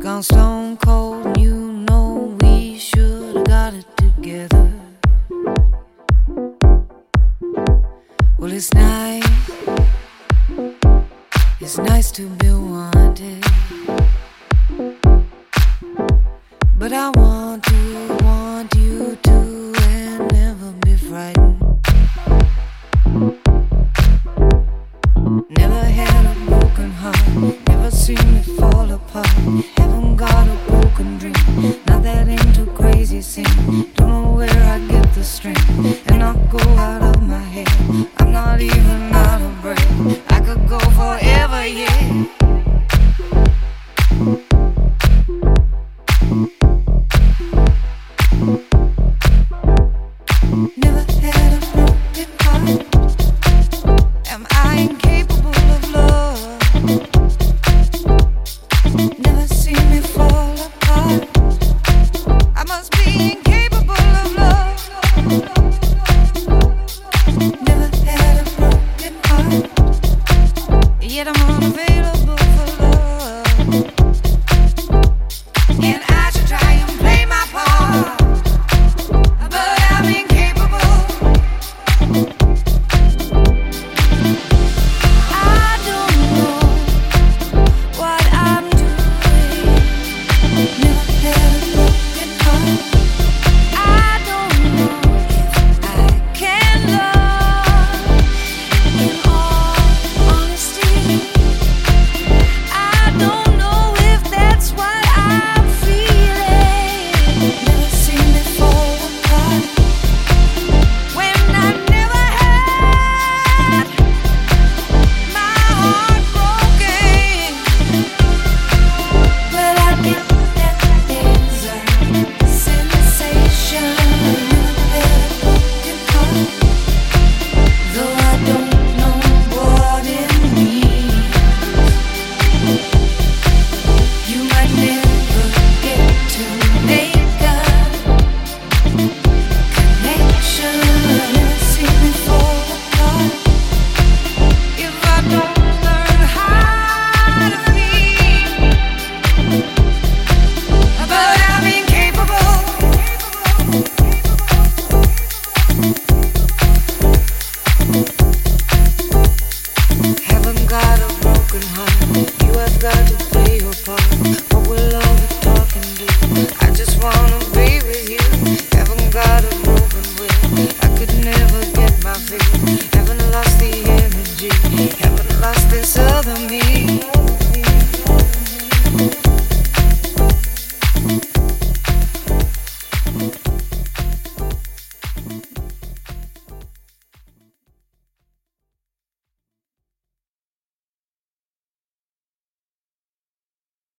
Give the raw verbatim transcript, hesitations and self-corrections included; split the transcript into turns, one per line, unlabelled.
gone stone cold, and you know we should've got it together. Well, it's nice, it's nice to be wanted, but I want to, want you to, and never be frightened. Never had a broken heart, never seen it fall apart.